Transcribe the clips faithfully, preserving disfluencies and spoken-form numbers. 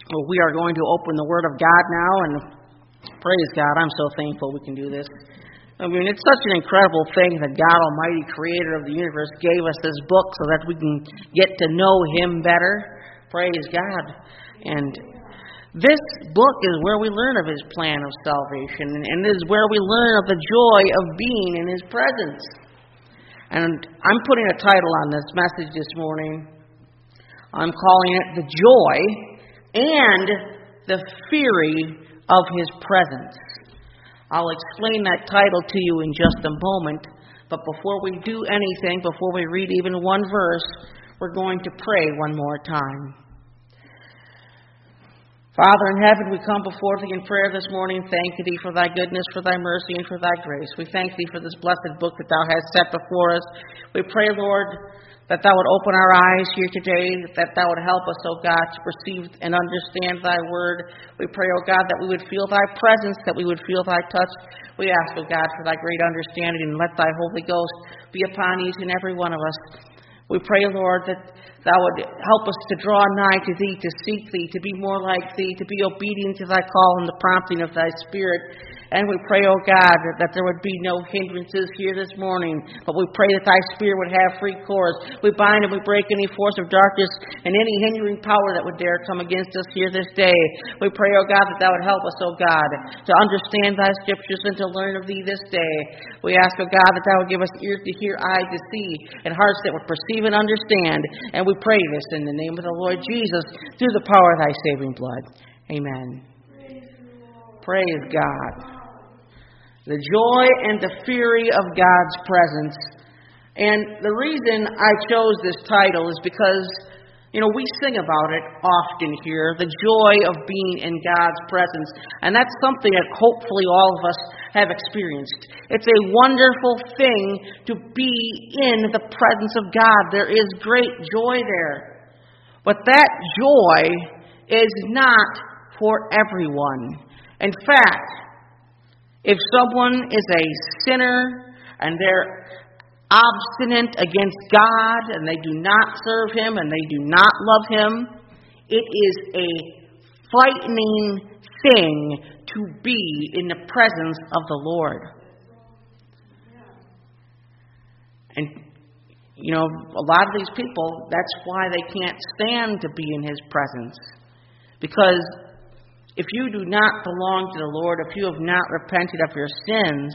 Well, we are going to open the Word of God now, and praise God, I'm so thankful we can do this. I mean, it's such an incredible thing that God Almighty, creator of the universe, gave us this book so that we can get to know Him better. Praise God. And this book is where we learn of His plan of salvation, and it is where we learn of the joy of being in His presence. And I'm putting a title on this message this morning. I'm calling it The Joy and the Fury of His Presence. I'll explain that title to you in just a moment, but before we do anything, before we read even one verse, we're going to pray one more time. Father in heaven, we come before Thee in prayer this morning, thanking Thee for Thy goodness, for Thy mercy, and for Thy grace. We thank Thee for this blessed book that Thou hast set before us. We pray, Lord, that Thou would open our eyes here today, that Thou would help us, O God, to perceive and understand Thy word. We pray, O God, that we would feel Thy presence, that we would feel Thy touch. We ask, O God, for Thy great understanding, and let Thy Holy Ghost be upon each and every one of us. We pray, Lord, that Thou would help us to draw nigh to Thee, to seek Thee, to be more like Thee, to be obedient to Thy call and the prompting of Thy Spirit. And we pray, O God, that there would be no hindrances here this morning, but we pray that Thy Spirit would have free course. We bind and we break any force of darkness and any hindering power that would dare come against us here this day. We pray, O God, that Thou would help us, O God, to understand Thy Scriptures and to learn of Thee this day. We ask, O God, that Thou would give us ears to hear, eyes to see, and hearts that would perceive and understand. And we pray this in the name of the Lord Jesus, through the power of Thy saving blood. Amen. Praise God. The joy and the fury of God's presence. And the reason I chose this title is because, you know, we sing about it often here, the joy of being in God's presence. And that's something that hopefully all of us have experienced. It's a wonderful thing to be in the presence of God. There is great joy there. But that joy is not for everyone. In fact, if someone is a sinner and they're obstinate against God and they do not serve Him and they do not love Him, it is a frightening thing to be in the presence of the Lord. And, you know, a lot of these people, that's why they can't stand to be in His presence. Because if you do not belong to the Lord, if you have not repented of your sins,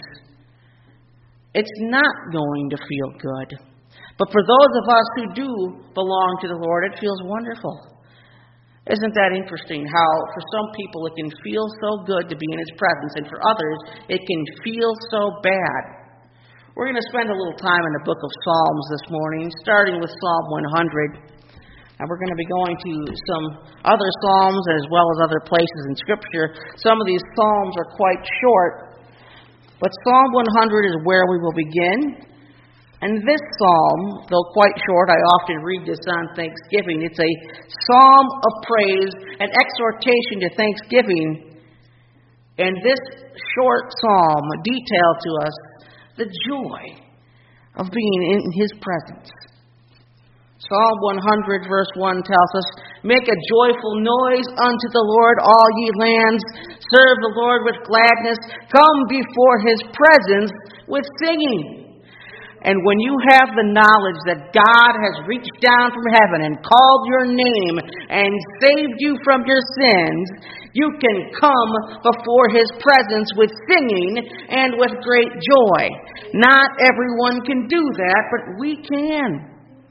it's not going to feel good. But for those of us who do belong to the Lord, it feels wonderful. Isn't that interesting how for some people it can feel so good to be in His presence, and for others it can feel so bad? We're going to spend a little time in the book of Psalms this morning, starting with Psalm one hundred. And we're going to be going to some other Psalms as well as other places in Scripture. Some of these Psalms are quite short, but Psalm one hundred is where we will begin. And this Psalm, though quite short, I often read this on Thanksgiving. It's a psalm of praise, an exhortation to thanksgiving. And this short psalm details to us the joy of being in His presence. Psalm one hundred verse one tells us, "Make a joyful noise unto the Lord, all ye lands. Serve the Lord with gladness. Come before His presence with singing." And when you have the knowledge that God has reached down from heaven and called your name and saved you from your sins, you can come before His presence with singing and with great joy. Not everyone can do that, but we can.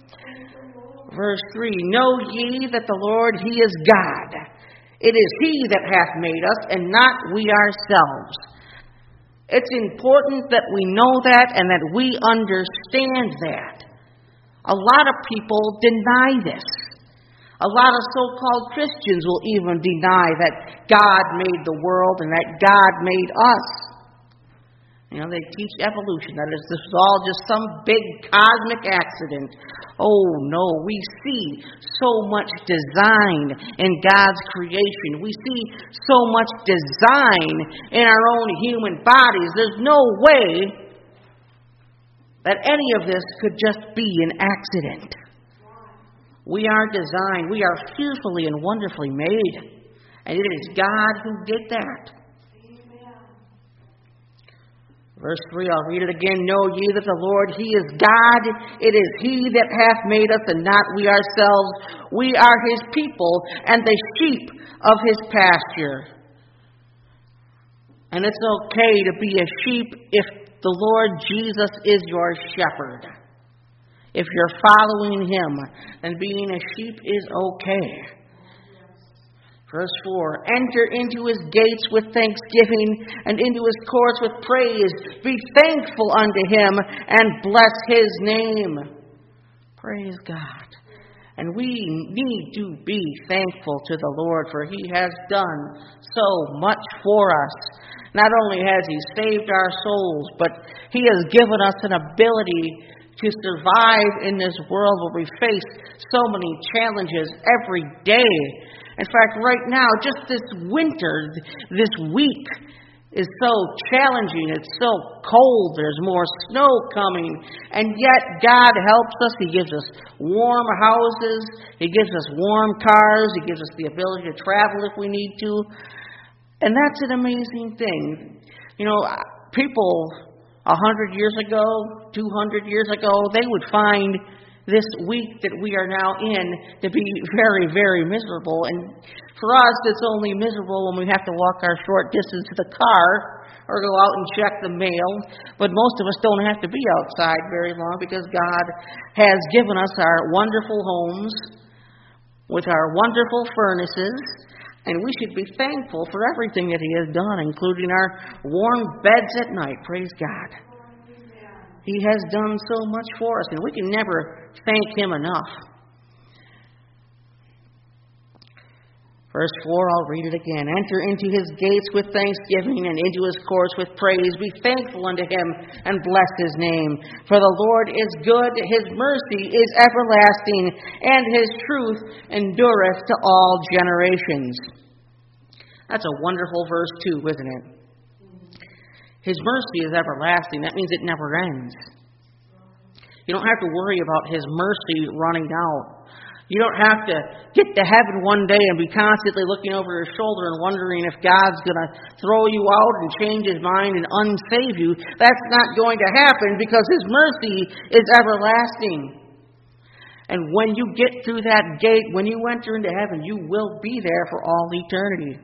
Verse three, "Know ye that the Lord, He is God. It is He that hath made us, and not we ourselves." It's important that we know that and that we understand that. A lot of people deny this. A lot of so-called Christians will even deny that God made the world and that God made us. You know, they teach evolution, that is, this is all just some big cosmic accident. Oh, no, we see so much design in God's creation. We see so much design in our own human bodies. There's no way that any of this could just be an accident. We are designed. We are fearfully and wonderfully made. And it is God who did that. Verse three, I'll read it again. Know ye that the Lord, He is God. It is He that hath made us, and not we ourselves. We are His people, and the sheep of His pasture. And it's okay to be a sheep if the Lord Jesus is your shepherd. If you're following Him, then being a sheep is okay. Verse four, enter into His gates with thanksgiving and into His courts with praise. Be thankful unto Him and bless His name. Praise God. And we need to be thankful to the Lord, for He has done so much for us. Not only has He saved our souls, but He has given us an ability to survive in this world where we face so many challenges every day. In fact, right now, just this winter, this week is so challenging. It's so cold. There's more snow coming. And yet, God helps us. He gives us warm houses. He gives us warm cars. He gives us the ability to travel if we need to. And that's an amazing thing. You know, people a hundred years ago, two hundred years ago, they would find this week that we are now in to be very, very miserable. And for us, it's only miserable when we have to walk our short distance to the car or go out and check the mail. But most of us don't have to be outside very long because God has given us our wonderful homes with our wonderful furnaces. And we should be thankful for everything that He has done, including our warm beds at night. Praise God. He has done so much for us, and we can never thank Him enough. Verse four, I'll read it again. Enter into His gates with thanksgiving and into His courts with praise. Be thankful unto Him and bless His name. For the Lord is good, His mercy is everlasting, and His truth endureth to all generations. That's a wonderful verse too, isn't it? His mercy is everlasting. That means it never ends. You don't have to worry about His mercy running out. You don't have to get to heaven one day and be constantly looking over your shoulder and wondering if God's going to throw you out and change His mind and unsave you. That's not going to happen because His mercy is everlasting. And when you get through that gate, when you enter into heaven, you will be there for all eternity.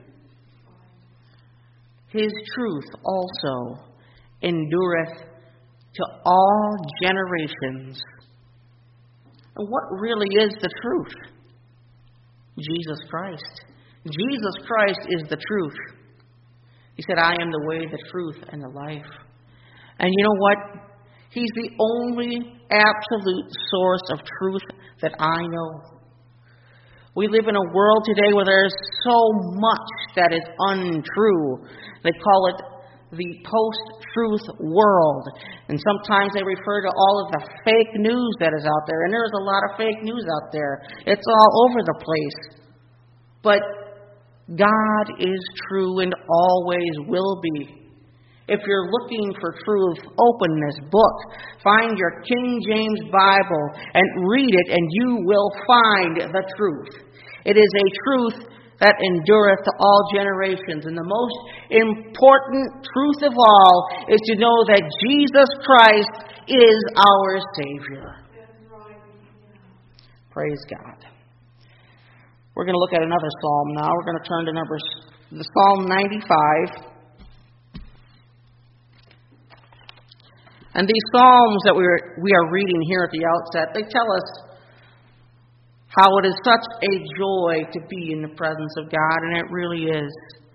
His truth also endureth to all generations. And what really is the truth? Jesus Christ. Jesus Christ is the truth. He said, I am the way, the truth, and the life. And you know what? He's the only absolute source of truth that I know. We live in a world today where there's so much that is untrue. They call it the post-truth world. And sometimes they refer to all of the fake news that is out there. And there's a lot of fake news out there. It's all over the place. But God is true and always will be. If you're looking for truth, open this book. Find your King James Bible and read it, and you will find the truth. It is a truth that endureth to all generations. And the most important truth of all is to know that Jesus Christ is our Savior. Praise God. We're going to look at another psalm now. We're going to turn to number the Psalm ninety-five. And these psalms that we're, we are reading here at the outset, they tell us how it is such a joy to be in the presence of God, and it really is.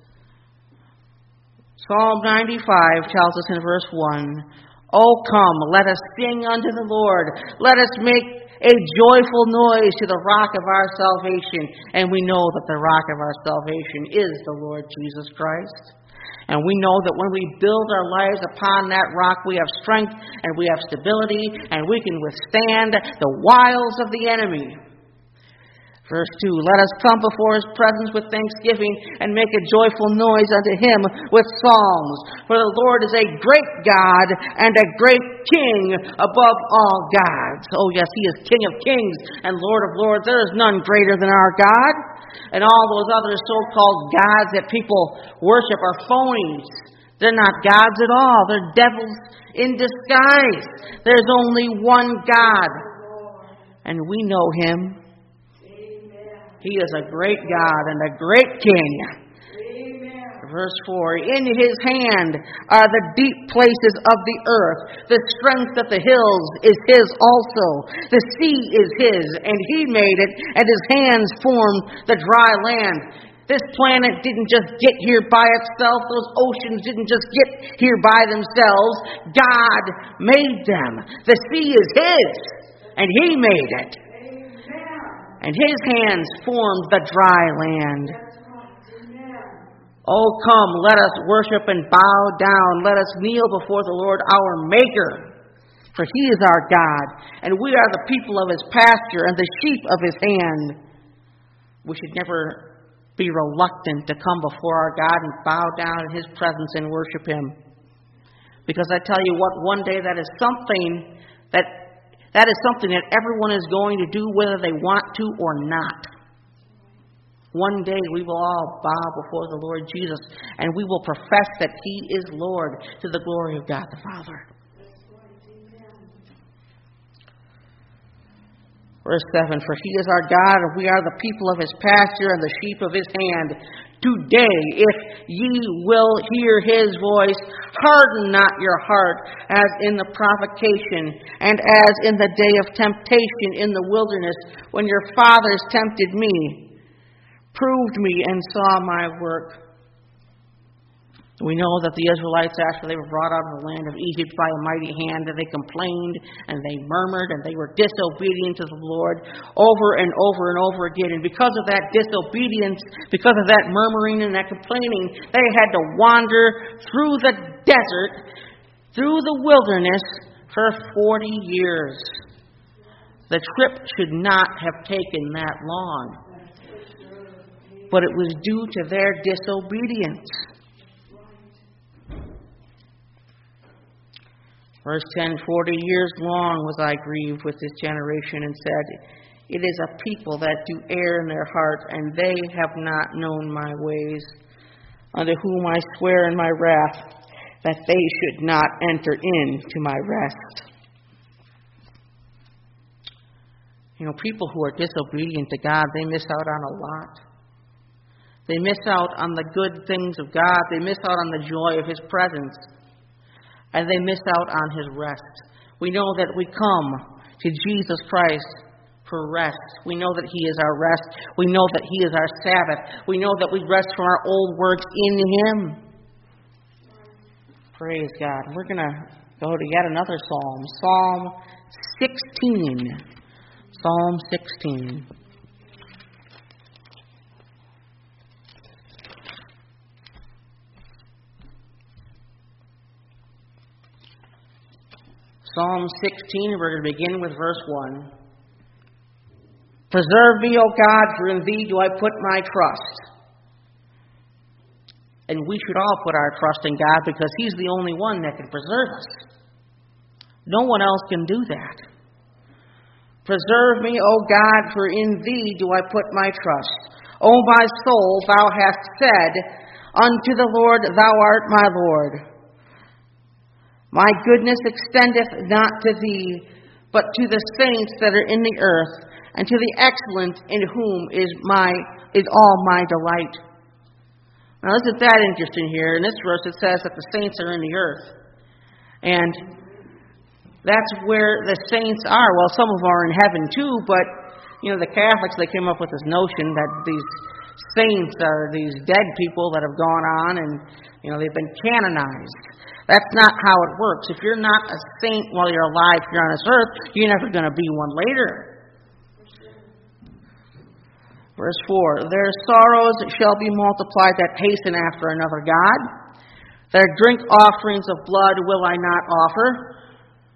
Psalm ninety-five tells us in verse one, O come, let us sing unto the Lord. Let us make a joyful noise to the rock of our salvation. And we know that the rock of our salvation is the Lord Jesus Christ. And we know that when we build our lives upon that rock, we have strength and we have stability and we can withstand the wiles of the enemy. Verse two, let us come before his presence with thanksgiving and make a joyful noise unto him with psalms. For the Lord is a great God and a great King above all gods. Oh yes, he is King of kings and Lord of lords. There is none greater than our God. And all those other so-called gods that people worship are phonies. They're not gods at all. They're devils in disguise. There's only one God. And we know him. He is a great God and a great King. Amen. Verse four, in his hand are the deep places of the earth. The strength of the hills is his also. The sea is his, and he made it, and his hands formed the dry land. This planet didn't just get here by itself. Those oceans didn't just get here by themselves. God made them. The sea is his, and he made it. And his hands formed the dry land. Oh, come, let us worship and bow down. Let us kneel before the Lord our Maker. For he is our God, and we are the people of his pasture and the sheep of his hand. We should never be reluctant to come before our God and bow down in his presence and worship him. Because I tell you what, one day that is something that That is something that everyone is going to do whether they want to or not. One day we will all bow before the Lord Jesus and we will profess that he is Lord to the glory of God the Father. Verse seven, for he is our God, and we are the people of his pasture and the sheep of his hand. Today, if ye will hear his voice, harden not your heart as in the provocation and as in the day of temptation in the wilderness, when your fathers tempted me, proved me, and saw my work. We know that the Israelites, after they were brought out of the land of Egypt by a mighty hand, that they complained and they murmured and they were disobedient to the Lord over and over and over again. And because of that disobedience, because of that murmuring and that complaining, they had to wander through the desert, through the wilderness for forty years. The trip should not have taken that long. But it was due to their disobedience. Verse ten, forty years long was I grieved with this generation, and said, it is a people that do err in their heart, and they have not known my ways, unto whom I swear in my wrath, that they should not enter into my rest. You know, people who are disobedient to God, they miss out on a lot. They miss out on the good things of God. They miss out on the joy of his presence. And they miss out on his rest. We know that we come to Jesus Christ for rest. We know that he is our rest. We know that he is our Sabbath. We know that we rest from our old works in him. Praise God. We're going to go to yet another psalm. Psalm sixteen. Psalm sixteen. Psalm sixteen, we're going to begin with verse one. Preserve me, O God, for in thee do I put my trust. And we should all put our trust in God because he's the only one that can preserve us. No one else can do that. Preserve me, O God, for in thee do I put my trust. O my soul, thou hast said, unto the Lord, thou art my Lord. My goodness extendeth not to thee, but to the saints that are in the earth, and to the excellent in whom is my is all my delight. Now isn't that interesting here? In this verse it says that the saints are in the earth. And that's where the saints are. Well, some of them are in heaven too, but you know, the Catholics, they came up with this notion that these saints are these dead people that have gone on and you know they've been canonized. That's not how it works. If you're not a saint while you're alive here on this earth, you're never going to be one later. Verse four, their sorrows shall be multiplied that hasten after another God. Their drink offerings of blood will I not offer,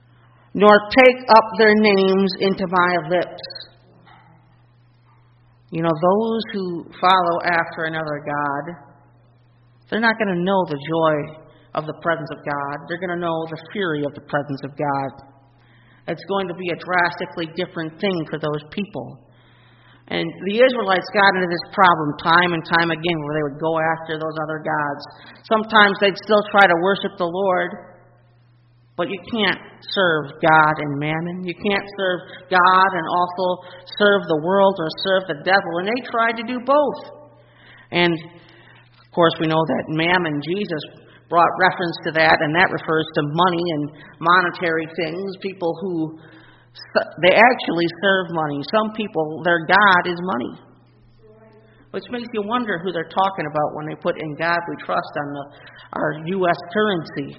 nor take up their names into my lips. You know, those who follow after another God, they're not going to know the joy of the presence of God. They're going to know the fury of the presence of God. It's going to be a drastically different thing for those people. And the Israelites got into this problem time and time again where they would go after those other gods. Sometimes they'd still try to worship the Lord, but you can't serve God and mammon. You can't serve God and also serve the world or serve the devil. And they tried to do both. And, of course, we know that mammon, Jesus brought reference to that, and that refers to money and monetary things. People who, they actually serve money. Some people, their God is money. Which makes you wonder who they're talking about when they put "In God We Trust" on the, our U S currency.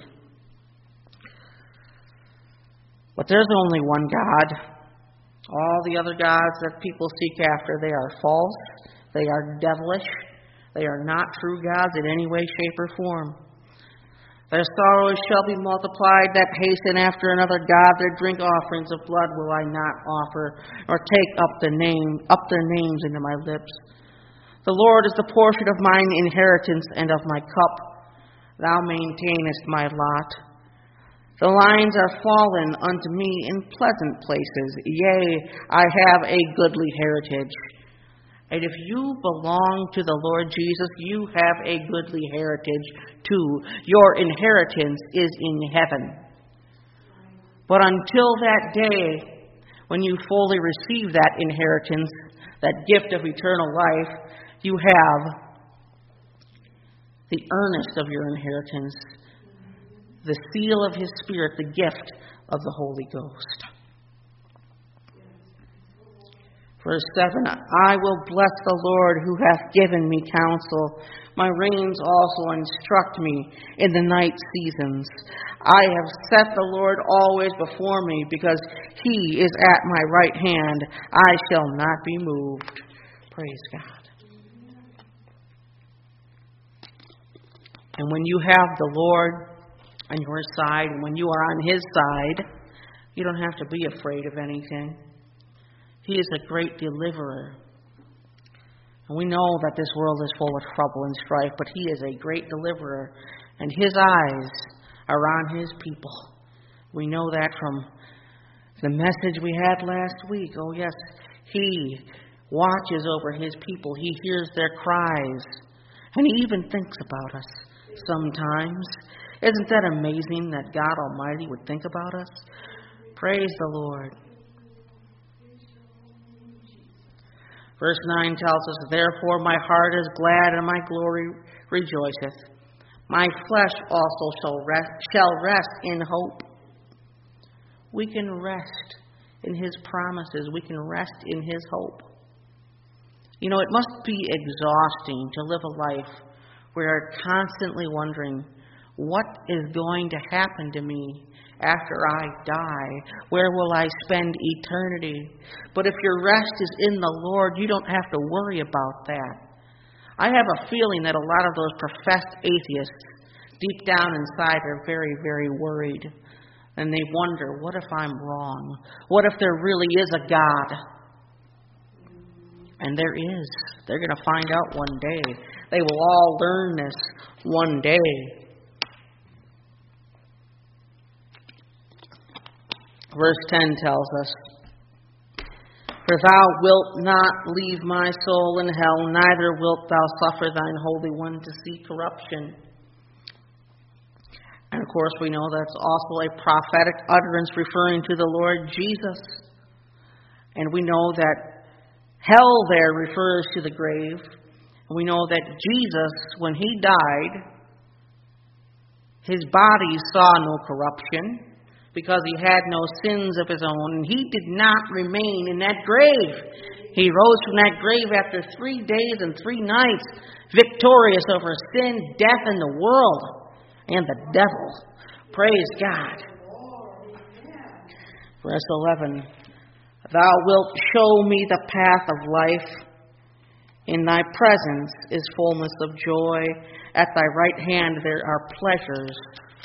But there's only one God. All the other gods that people seek after, they are false. They are devilish. They are not true gods in any way, shape, or form. Their sorrows shall be multiplied that hasten after another god. Their drink offerings of blood will I not offer, or take up the name, up their names into my lips. The Lord is the portion of mine inheritance and of my cup. Thou maintainest my lot. The lines are fallen unto me in pleasant places. Yea, I have a goodly heritage. And if you belong to the Lord Jesus, you have a goodly heritage too. Your inheritance is in heaven. But until that day, when you fully receive that inheritance, that gift of eternal life, you have the earnest of your inheritance, the seal of His Spirit, the gift of the Holy Ghost. Verse seven, I will bless the Lord who hath given me counsel. My reins also instruct me in the night seasons. I have set the Lord always before me, because He is at my right hand. I shall not be moved. Praise God. And when you have the Lord on your side, and when you are on His side, you don't have to be afraid of anything. He is a great deliverer. And we know that this world is full of trouble and strife, but He is a great deliverer, and His eyes are on His people. We know that from the message we had last week. Oh yes, He watches over His people. He hears their cries, and He even thinks about us sometimes. Isn't that amazing that God Almighty would think about us? Praise the Lord. Verse nine tells us, therefore my heart is glad and my glory rejoiceth. My flesh also shall rest, shall rest in hope. We can rest in His promises. We can rest in His hope. You know, it must be exhausting to live a life where you're constantly wondering, what is going to happen to me after I die? Where will I spend eternity? But if your rest is in the Lord, you don't have to worry about that. I have a feeling that a lot of those professed atheists, deep down inside, are very, very worried. And they wonder, what if I'm wrong? What if there really is a God? And there is. They're going to find out one day. They will all learn this one day. Verse ten tells us, for thou wilt not leave my soul in hell, neither wilt thou suffer thine Holy One to see corruption. And of course we know that's also a prophetic utterance referring to the Lord Jesus. And we know that hell there refers to the grave. And we know that Jesus, when He died, His body saw no corruption, because He had no sins of His own, and He did not remain in that grave. He rose from that grave after three days and three nights, victorious over sin, death, and the world, and the devil. Praise God. Verse eleven, thou wilt show me the path of life. In thy presence is fullness of joy. At thy right hand there are pleasures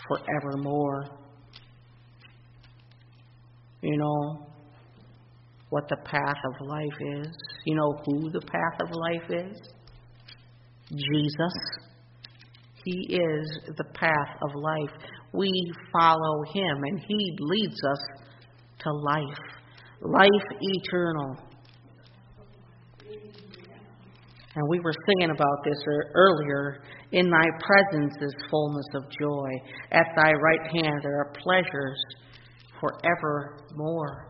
forevermore. You know, what the path of life is? You know who the path of life is? Jesus. He is the path of life. We follow him, and he leads us to life. Life eternal. And we were singing about this earlier. In thy presence is fullness of joy. At thy right hand there are pleasures forevermore.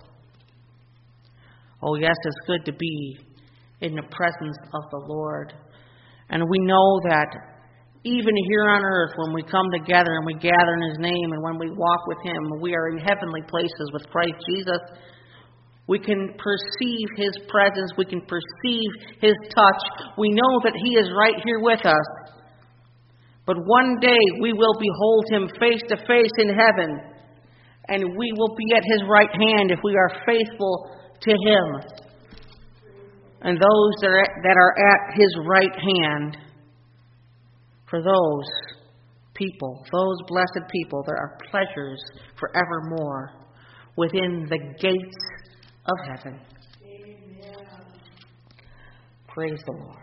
Oh yes, it's good to be in the presence of the Lord. And we know that even here on earth, when we come together and we gather in his name and when we walk with him, we are in heavenly places with Christ Jesus. We can perceive his presence. We can perceive his touch. We know that he is right here with us. But one day we will behold him face to face in heaven. And we will be at his right hand if we are faithful to him. And those that are, that are at his right hand, for those people, those blessed people, there are pleasures forevermore within the gates of heaven. Amen. Praise the Lord.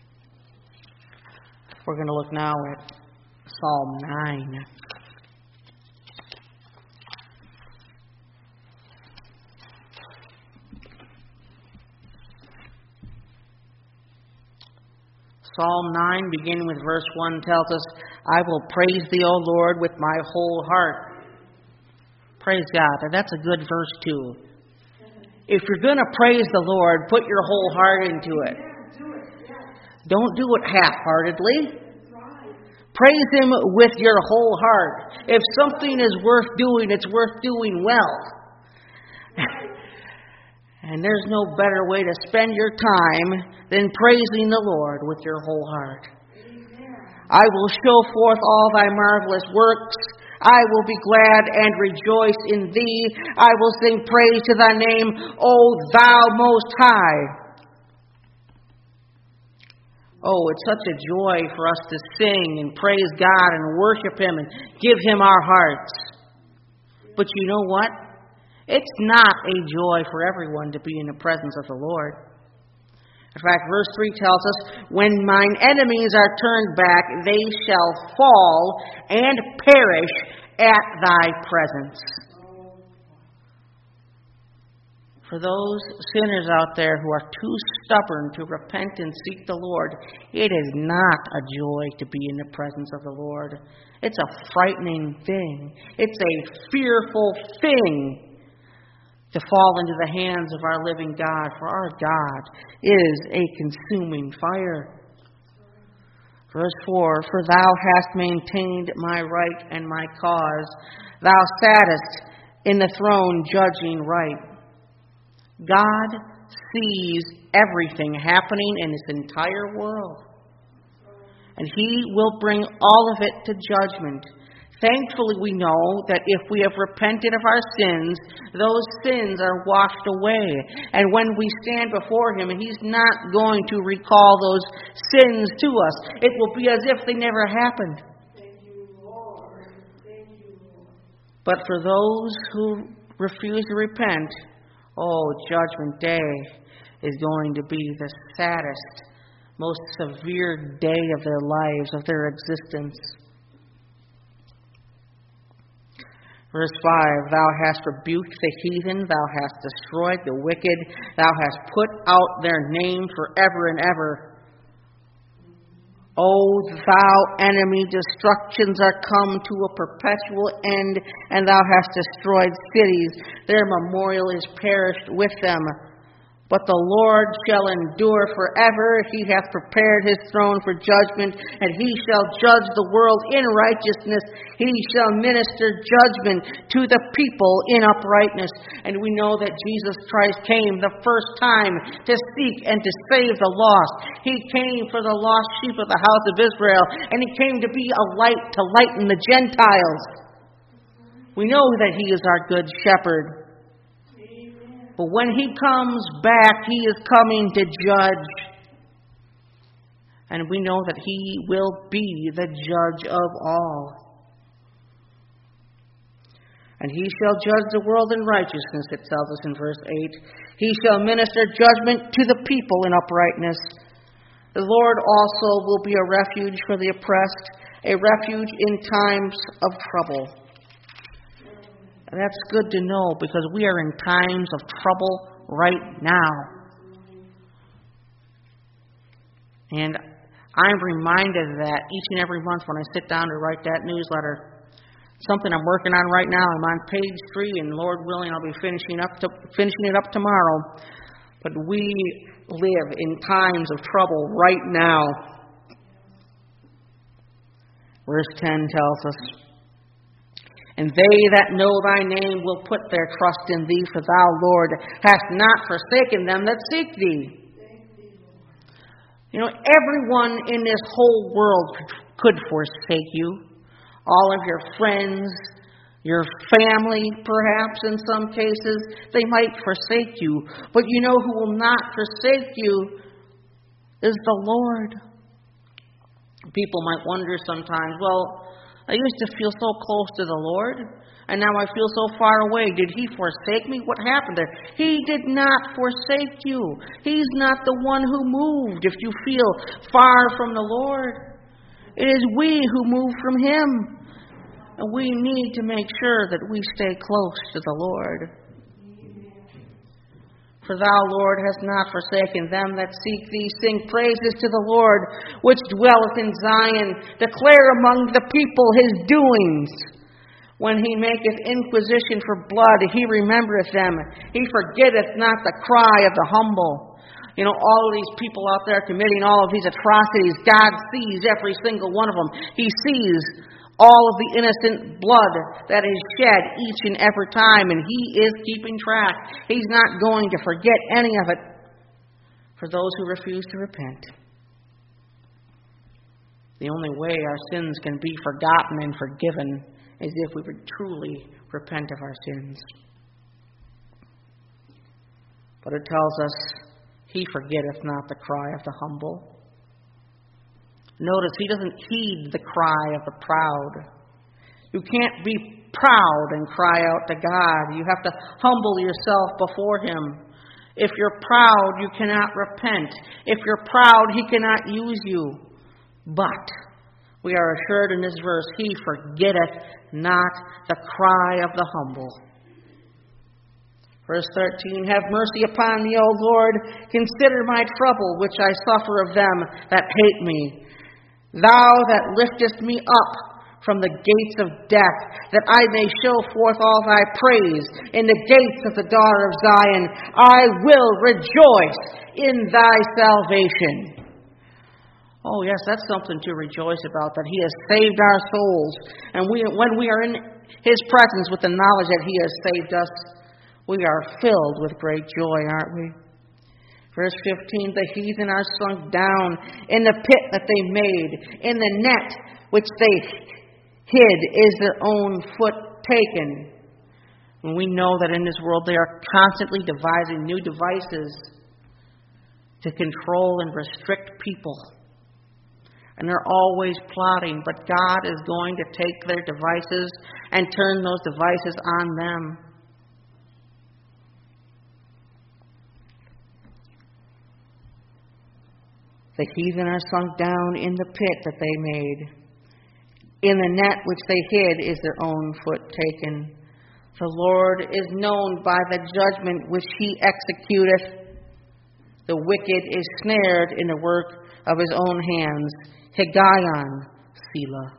We're going to look now at Psalm nine. Psalm nine, beginning with verse one, tells us, I will praise thee, O Lord, with my whole heart. Praise God. And that's a good verse, too. If you're going to praise the Lord, put your whole heart into it. Don't do it half-heartedly. Praise him with your whole heart. If something is worth doing, it's worth doing well. And there's no better way to spend your time than praising the Lord with your whole heart. I will show forth all thy marvelous works. I will be glad and rejoice in thee. I will sing praise to thy name, O thou most high. Oh, it's such a joy for us to sing and praise God and worship him and give him our hearts. But you know what? It's not a joy for everyone to be in the presence of the Lord. In fact, verse three tells us, when mine enemies are turned back, they shall fall and perish at thy presence. For those sinners out there who are too stubborn to repent and seek the Lord, it is not a joy to be in the presence of the Lord. It's a frightening thing. It's a fearful thing to fall into the hands of our living God, for our God is a consuming fire. Verse four, for thou hast maintained my right and my cause. Thou sattest in the throne judging right. God sees everything happening in this entire world. And he will bring all of it to judgment. Thankfully, we know that if we have repented of our sins, those sins are washed away. And when we stand before him, he's not going to recall those sins to us. It will be as if they never happened. Thank you, Lord. Thank you, Lord. But for those who refuse to repent, oh, Judgment Day is going to be the saddest, most severe day of their lives, of their existence. Verse five, thou hast rebuked the heathen, thou hast destroyed the wicked, thou hast put out their name forever and ever. O thou enemy, destructions are come to a perpetual end, and thou hast destroyed cities. Their memorial is perished with them. But the Lord shall endure forever. He hath prepared his throne for judgment, and he shall judge the world in righteousness. He shall minister judgment to the people in uprightness. And we know that Jesus Christ came the first time to seek and to save the lost. He came for the lost sheep of the house of Israel, and he came to be a light to lighten the Gentiles. We know that he is our good shepherd. But when he comes back, he is coming to judge. And we know that he will be the judge of all. And he shall judge the world in righteousness, it tells us in verse eight. He shall minister judgment to the people in uprightness. The Lord also will be a refuge for the oppressed, a refuge in times of trouble. And that's good to know, because we are in times of trouble right now. And I'm reminded of that each and every month when I sit down to write that newsletter. Something I'm working on right now. I'm on page three, and Lord willing, I'll be finishing up to, finishing it up tomorrow. But we live in times of trouble right now. Verse ten tells us, and they that know thy name will put their trust in thee, for thou, Lord, hast not forsaken them that seek thee. You know, everyone in this whole world could forsake you. All of your friends, your family, perhaps in some cases, they might forsake you. But you know who will not forsake you is the Lord. People might wonder sometimes, well, I used to feel so close to the Lord, and now I feel so far away. Did he forsake me? What happened there? He did not forsake you. He's not the one who moved if you feel far from the Lord. It is we who move from him. And we need to make sure that we stay close to the Lord. For thou, Lord, hast not forsaken them that seek thee. Sing praises to the Lord, which dwelleth in Zion. Declare among the people his doings. When he maketh inquisition for blood, he remembereth them. He forgetteth not the cry of the humble. You know, all of these people out there committing all of these atrocities, God sees every single one of them. He sees all of the innocent blood that is shed each and every time, and he is keeping track. He's not going to forget any of it for those who refuse to repent. The only way our sins can be forgotten and forgiven is if we would truly repent of our sins. But it tells us, he forgetteth not the cry of the humble. Notice, he doesn't heed the cry of the proud. You can't be proud and cry out to God. You have to humble yourself before him. If you're proud, you cannot repent. If you're proud, he cannot use you. But we are assured in this verse, he forgetteth not the cry of the humble. Verse thirteen, have mercy upon me, O Lord. Consider my trouble, which I suffer of them that hate me. Thou that liftest me up from the gates of death, that I may show forth all thy praise in the gates of the daughter of Zion. I will rejoice in thy salvation. Oh yes, that's something to rejoice about, that he has saved our souls. And we, when we are in his presence with the knowledge that he has saved us, we are filled with great joy, aren't we? Verse fifteen, the heathen are sunk down in the pit that they made, in the net which they hid is their own foot taken. And we know that in this world they are constantly devising new devices to control and restrict people. And they're always plotting, but God is going to take their devices and turn those devices on them. The heathen are sunk down in the pit that they made. In the net which they hid is their own foot taken. The Lord is known by the judgment which he executeth. The wicked is snared in the work of his own hands. Higgaion, Selah.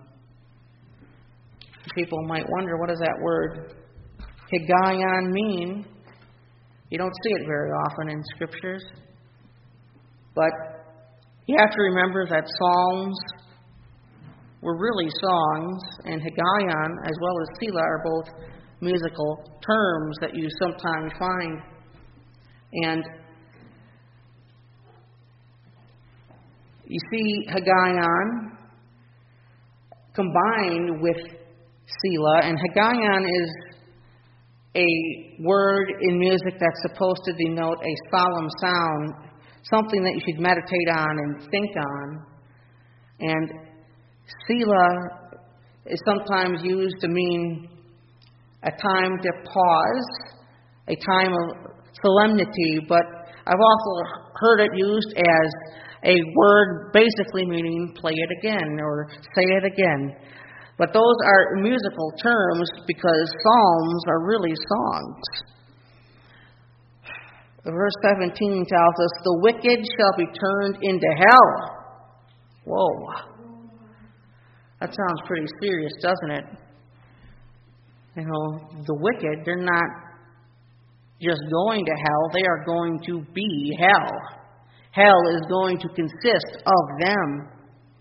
People might wonder, what does that word Higgaion mean? You don't see it very often in scriptures. But you have to remember that Psalms were really songs, and Higgaion as well as Selah are both musical terms that you sometimes find. And you see Higgaion combined with Selah, and Higgaion is a word in music that's supposed to denote a solemn sound, something that you should meditate on and think on. And Selah is sometimes used to mean a time to pause, a time of solemnity, but I've also heard it used as a word basically meaning play it again or say it again. But those are musical terms because psalms are really songs. Verse seventeen tells us, the wicked shall be turned into hell. Whoa. That sounds pretty serious, doesn't it? You know, the wicked, they're not just going to hell, they are going to be hell. Hell is going to consist of them.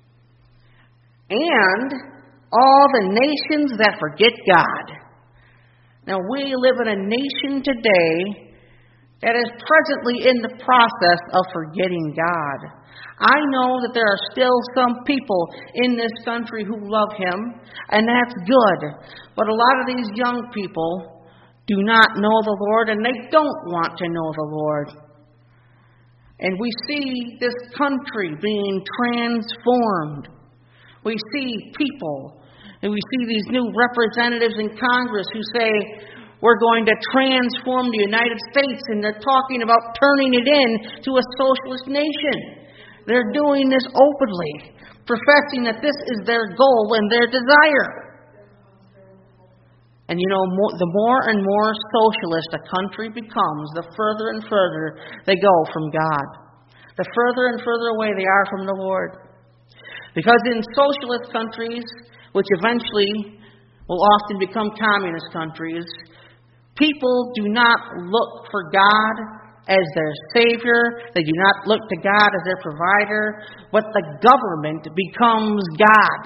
And all the nations that forget God. Now, we live in a nation today that is presently in the process of forgetting God. I know that there are still some people in this country who love Him, and that's good. But a lot of these young people do not know the Lord, and they don't want to know the Lord. And we see this country being transformed. We see people, and we see these new representatives in Congress who say, we're going to transform the United States, and they're talking about turning it into a socialist nation. They're doing this openly, professing that this is their goal and their desire. And you know, more, the more and more socialist a country becomes, the further and further they go from God. The further and further away they are from the Lord. Because in socialist countries, which eventually will often become communist countries, people do not look for God as their Savior. They do not look to God as their provider. But the government becomes God.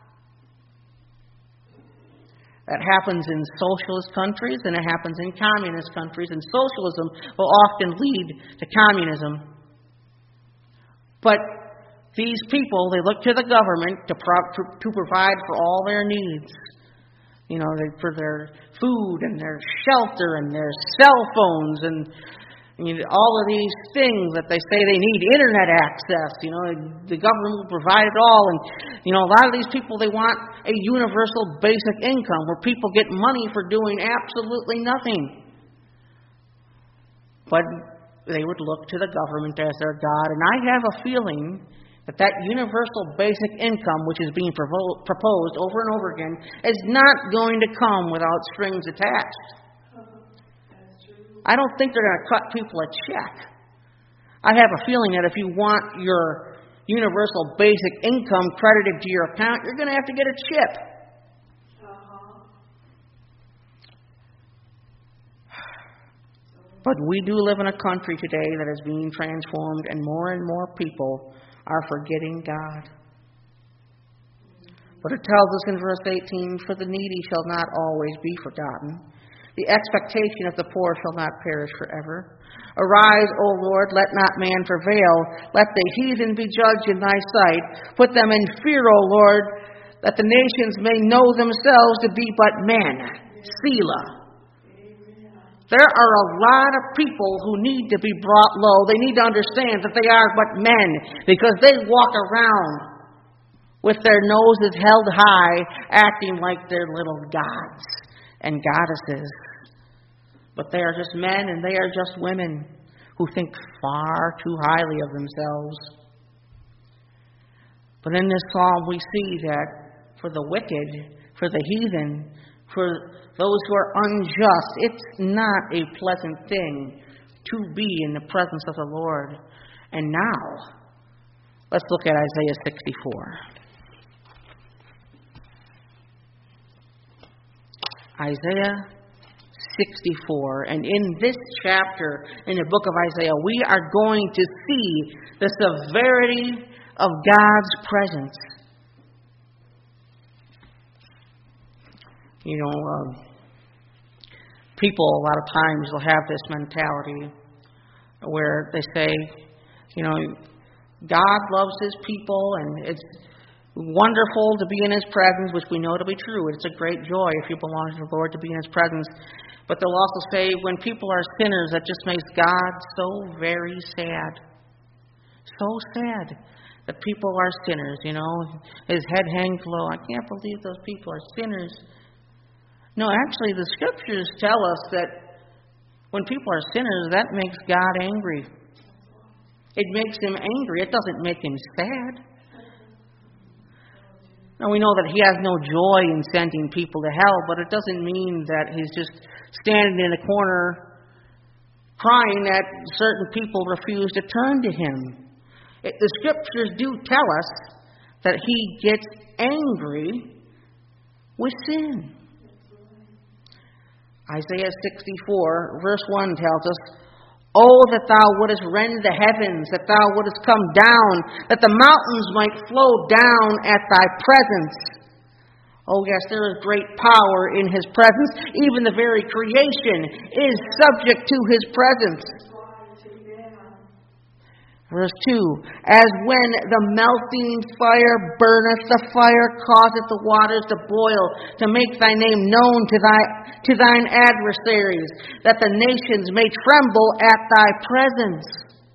That happens in socialist countries, and it happens in communist countries. And socialism will often lead to communism. But these people, they look to the government to, pro- to provide for all their needs. You know, for their food and their shelter and their cell phones and you know, all of these things that they say they need internet access. You know, the government will provide it all. And, you know, a lot of these people, they want a universal basic income where people get money for doing absolutely nothing. But they would look to the government as their God. And I have a feeling that that universal basic income, which is being proposed over and over again, is not going to come without strings attached. I don't think they're going to cut people a check. I have a feeling that if you want your universal basic income credited to your account, you're going to have to get a chip. But we do live in a country today that is being transformed, and more and more people are forgetting God. But it tells us in verse eighteen, for the needy shall not always be forgotten. The expectation of the poor shall not perish forever. Arise, O Lord, let not man prevail. Let the heathen be judged in thy sight. Put them in fear, O Lord, that the nations may know themselves to be but men. Selah. There are a lot of people who need to be brought low. They need to understand that they are but men, because they walk around with their noses held high, acting like they're little gods and goddesses. But they are just men, and they are just women who think far too highly of themselves. But in this psalm we see that for the wicked, for the heathen, for those who are unjust, it's not a pleasant thing to be in the presence of the Lord. And now, let's look at Isaiah sixty-four. Isaiah sixty-four. And in this chapter, in the book of Isaiah, we are going to see the severity of God's presence. You know, um, people a lot of times will have this mentality where they say, you know, God loves His people and it's wonderful to be in His presence, which we know to be true. It's a great joy if you belong to the Lord to be in His presence. But they'll also say when people are sinners, that just makes God so very sad. So sad that people are sinners, you know. His head hangs low. I can't believe those people are sinners. No, actually, the Scriptures tell us that when people are sinners, that makes God angry. It makes Him angry. It doesn't make Him sad. Now, we know that He has no joy in sending people to hell, but it doesn't mean that He's just standing in a corner crying that certain people refuse to turn to Him. It, the Scriptures do tell us that He gets angry with sin. Isaiah sixty-four, verse one tells us, "Oh, that thou wouldest rend the heavens, that thou wouldest come down, that the mountains might flow down at thy presence." Oh, yes, there is great power in His presence. Even the very creation is subject to His presence. Verse two, "As when the melting fire burneth, the fire causeth the waters to boil, to make thy name known to thy to thine adversaries, that the nations may tremble at thy presence."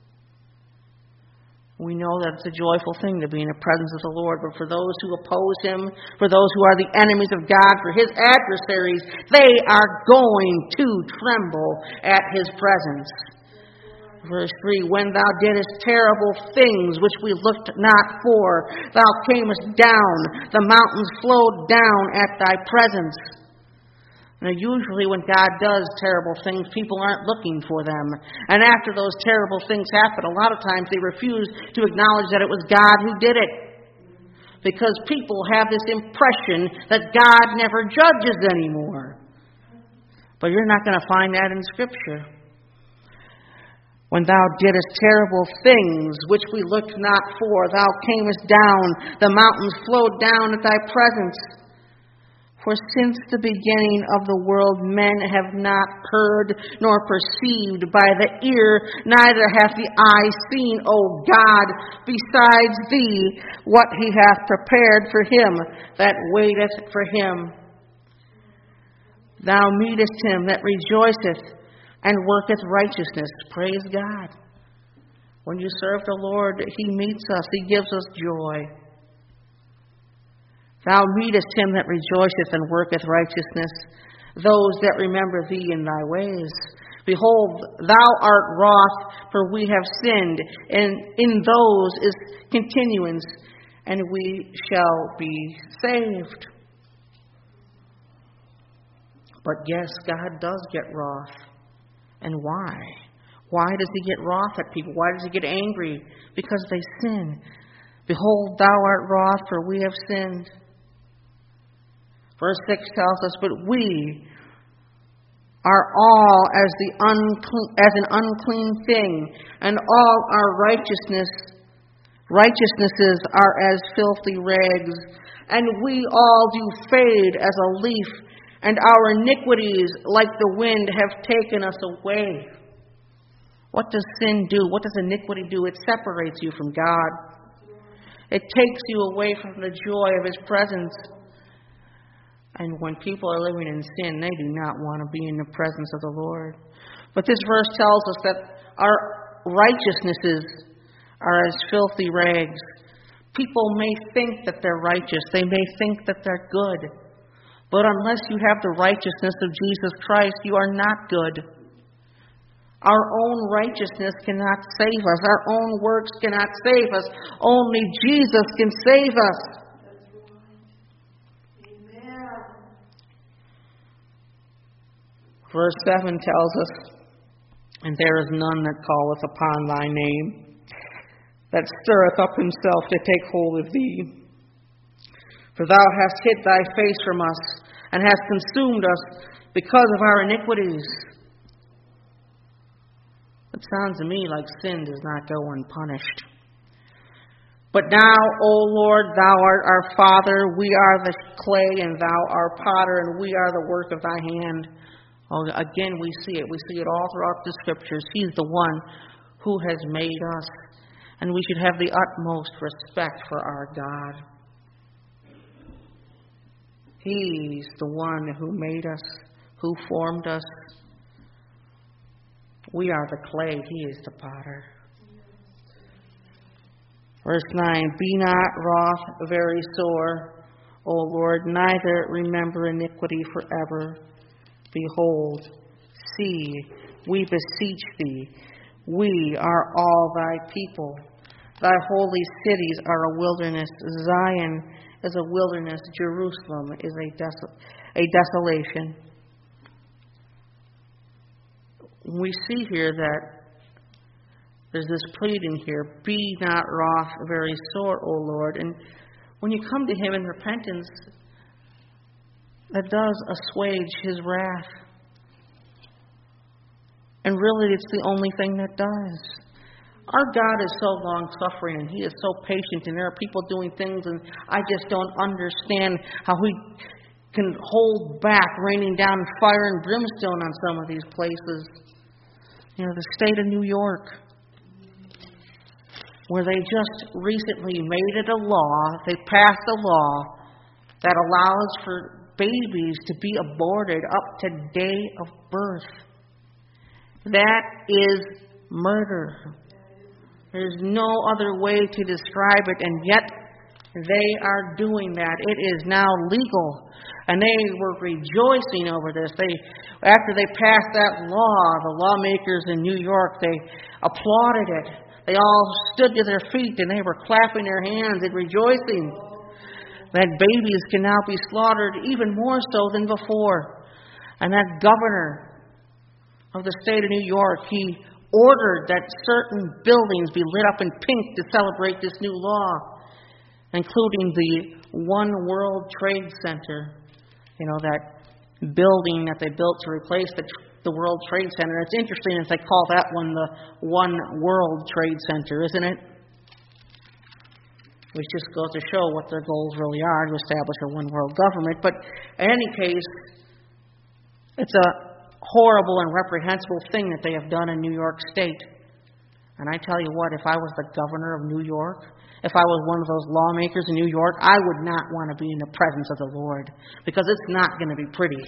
We know that it's a joyful thing to be in the presence of the Lord, but for those who oppose Him, for those who are the enemies of God, for His adversaries, they are going to tremble at His presence. Verse three, "When thou didst terrible things which we looked not for, thou camest down, the mountains flowed down at thy presence." Now, usually when God does terrible things, people aren't looking for them. And after those terrible things happen, a lot of times they refuse to acknowledge that it was God who did it. Because people have this impression that God never judges anymore. But you're not going to find that in Scripture. "When thou didst terrible things which we looked not for, thou camest down, the mountains flowed down at thy presence. For since the beginning of the world men have not heard nor perceived by the ear, neither hath the eye seen, O God, besides thee, what He hath prepared for him that waiteth for Him. Thou meetest him that rejoiceth and worketh righteousness." Praise God. When you serve the Lord, He meets us. He gives us joy. "Thou meetest him that rejoiceth and worketh righteousness, those that remember thee in thy ways. Behold, thou art wroth, for we have sinned, and in those is continuance, and we shall be saved." But yes, God does get wroth. And why? Why does He get wroth at people? Why does He get angry? Because they sin. "Behold, thou art wroth, for we have sinned." Verse six tells us, "But we are all as the unclean, as an unclean thing, and all our righteousness righteousnesses are as filthy rags, and we all do fade as a leaf, and our iniquities, like the wind, have taken us away." What does sin do? What does iniquity do? It separates you from God. It takes you away from the joy of His presence. And when people are living in sin, they do not want to be in the presence of the Lord. But this verse tells us that our righteousnesses are as filthy rags. People may think that they're righteous. They may think that they're good. But unless you have the righteousness of Jesus Christ, you are not good. Our own righteousness cannot save us. Our own works cannot save us. Only Jesus can save us. Amen. Verse seven tells us, "And there is none that calleth upon thy name, that stirreth up himself to take hold of thee. For thou hast hid thy face from us, and hast consumed us because of our iniquities." It sounds to me like sin does not go unpunished. "But now, O Lord, thou art our Father, we are the clay, and thou art potter, and we are the work of thy hand." Oh, again, we see it. We see it all throughout the Scriptures. He's the one who has made us, and we should have the utmost respect for our God. He's the one who made us, who formed us. We are the clay, He is the potter. Verse nine, "Be not wroth very sore, O Lord, neither remember iniquity forever. Behold, see, we beseech thee, we are all thy people. Thy holy cities are a wilderness. Zion is a wilderness. Jerusalem is a, desol- a desolation. We see here that there's this pleading here, be not wroth very sore, O Lord. And when you come to him in repentance, that does assuage his wrath. And really, it's the only thing that does. Our God is so long-suffering, and he is so patient, and there are people doing things, and I just don't understand how he can hold back raining down fire and brimstone on some of these places. You know, the state of New York, where they just recently made it a law, they passed a law that allows for babies to be aborted up to day of birth. That is murder. There's no other way to describe it, and yet they are doing that. It is now legal. And they were rejoicing over this. They, after they passed that law, the lawmakers in New York, they applauded it. They all stood to their feet and they were clapping their hands and rejoicing that babies can now be slaughtered even more so than before. And that governor of the state of New York, he ordered that certain buildings be lit up in pink to celebrate this new law, including the One World Trade Center. You know, that building that they built to replace the, the World Trade Center. It's interesting that they call that one the One World Trade Center, isn't it? Which just goes to show what their goals really are, to establish a one world government. But in any case, it's a horrible and reprehensible thing that they have done in New York State. And I tell you what, if I was the governor of New York, if I was one of those lawmakers in New York, I would not want to be in the presence of the Lord, because it's not going to be pretty.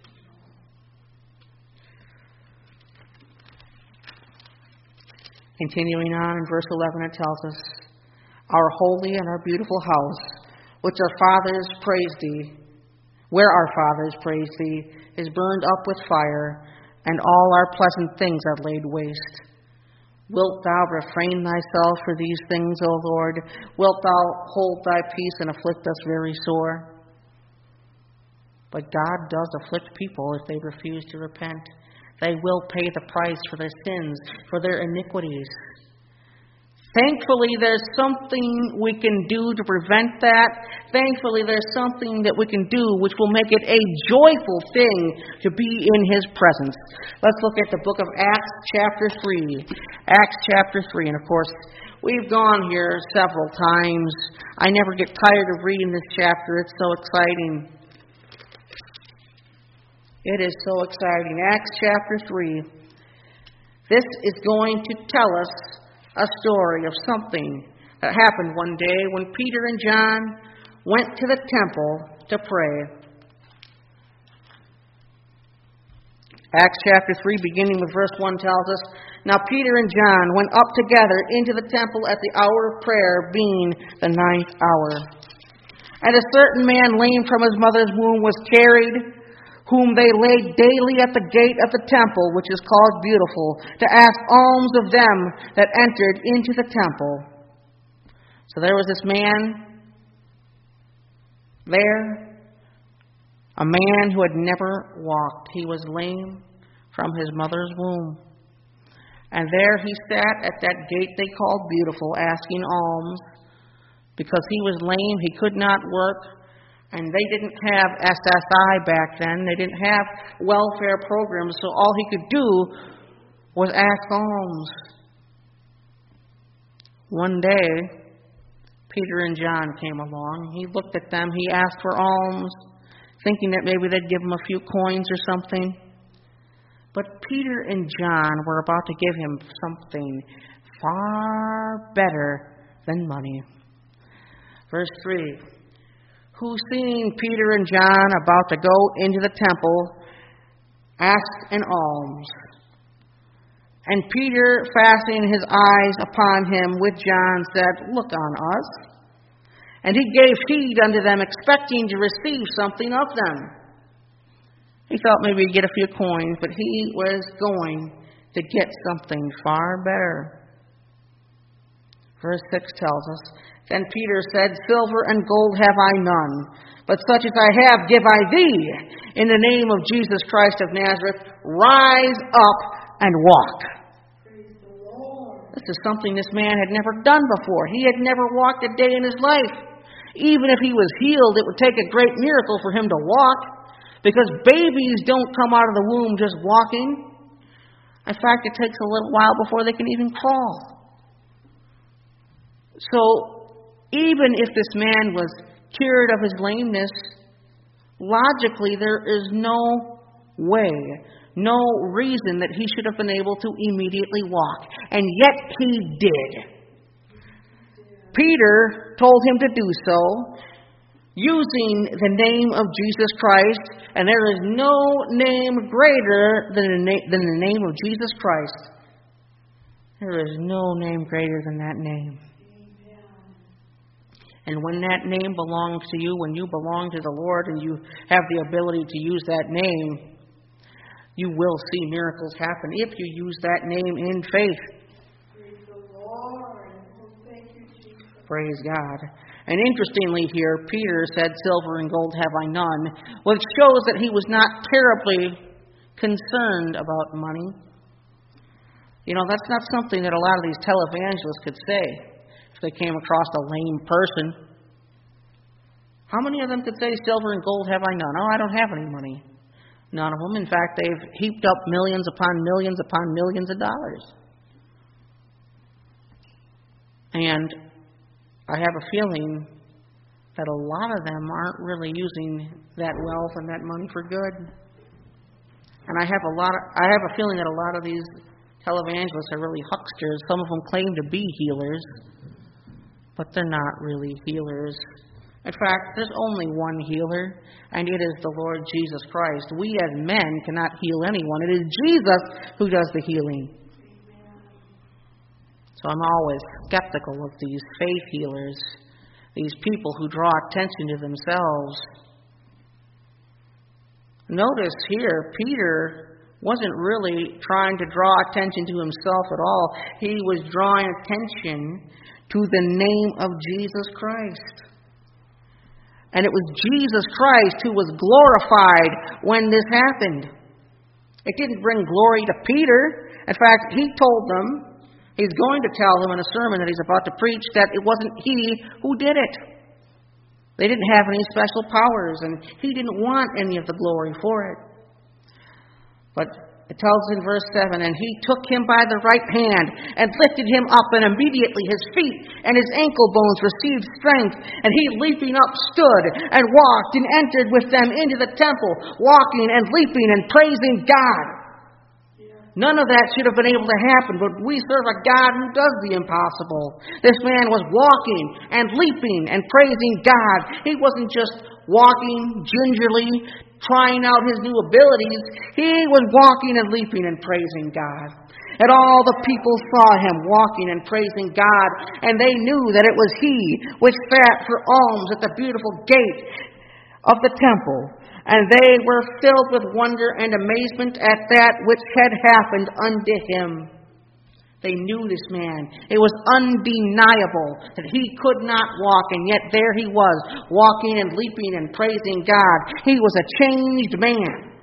Continuing on in verse eleven, it tells us, our holy and our beautiful house, which our fathers praised thee, where our fathers praised thee, is burned up with fire, and all our pleasant things are laid waste. Wilt thou refrain thyself for these things, O Lord? Wilt thou hold thy peace and afflict us very sore? But God does afflict people if they refuse to repent. They will pay the price for their sins, for their iniquities. Thankfully, there's something we can do to prevent that. Thankfully, there's something that we can do which will make it a joyful thing to be in His presence. Let's look at the book of Acts chapter three. Acts chapter three. And of course, we've gone here several times. I never get tired of reading this chapter. It's so exciting. It is so exciting. Acts chapter three. This is going to tell us a story of something that happened one day when Peter and John went to the temple to pray. Acts chapter three, beginning with verse one, tells us, Now Peter and John went up together into the temple at the hour of prayer, being the ninth hour. And a certain man lame from his mother's womb was carried, whom they laid daily at the gate of the temple, which is called Beautiful, to ask alms of them that entered into the temple. So there was this man there, a man who had never walked. He was lame from his mother's womb. And there he sat at that gate they called Beautiful, asking alms, because he was lame, he could not work. And they didn't have S S I back then. They didn't have welfare programs, so all he could do was ask alms. One day, Peter and John came along. He looked at them. He asked for alms, thinking that maybe they'd give him a few coins or something. But Peter and John were about to give him something far better than money. Verse three. Who, seeing Peter and John about to go into the temple, asked an alms. And Peter, fastening his eyes upon him with John, said, Look on us. And he gave heed unto them, expecting to receive something of them. He thought maybe he'd get a few coins, but he was going to get something far better. Verse six tells us, Then Peter said, Silver and gold have I none, but such as I have give I thee. In the name of Jesus Christ of Nazareth, rise up and walk. Praise the Lord. This is something this man had never done before. He had never walked a day in his life. Even if he was healed, it would take a great miracle for him to walk, because babies don't come out of the womb just walking. In fact, it takes a little while before they can even crawl. So, even if this man was cured of his lameness, logically there is no way, no reason that he should have been able to immediately walk. And yet he did. Peter told him to do so, using the name of Jesus Christ, and there is no name greater than the, na- than the name of Jesus Christ. There is no name greater than that name. And when that name belongs to you, when you belong to the Lord and you have the ability to use that name, you will see miracles happen if you use that name in faith. Praise the Lord. Thank you, Jesus. Praise God. And interestingly here, Peter said, Silver and gold have I none, which shows that he was not terribly concerned about money. You know, that's not something that a lot of these televangelists could say. They came across a lame person. How many of them could say, Silver and gold have I none? Oh, I don't have any money. None of them. In fact, they've heaped up millions upon millions upon millions of dollars. And I have a feeling that a lot of them aren't really using that wealth and that money for good. And I have a lot of, I have a feeling that a lot of these televangelists are really hucksters. Some of them claim to be healers, but they're not really healers. In fact, there's only one healer, and it is the Lord Jesus Christ. We as men cannot heal anyone. It is Jesus who does the healing. So I'm always skeptical of these faith healers, these people who draw attention to themselves. Notice here, Peter wasn't really trying to draw attention to himself at all. He was drawing attention to the name of Jesus Christ. And it was Jesus Christ who was glorified when this happened. It didn't bring glory to Peter. In fact, he told them, he's going to tell them in a sermon that he's about to preach, that it wasn't he who did it. They didn't have any special powers, and he didn't want any of the glory for it. But it tells in verse seven, And he took him by the right hand, and lifted him up, and immediately his feet and his ankle bones received strength. And he, leaping up, stood, and walked, and entered with them into the temple, walking and leaping and praising God. None of that should have been able to happen, but we serve a God who does the impossible. This man was walking and leaping and praising God. He wasn't just walking gingerly, trying out his new abilities. He was walking and leaping and praising God. And all the people saw him walking and praising God, and they knew that it was he which sat for alms at the beautiful gate of the temple. And they were filled with wonder and amazement at that which had happened unto him. They knew this man. It was undeniable that he could not walk, and yet there he was, walking and leaping and praising God. He was a changed man.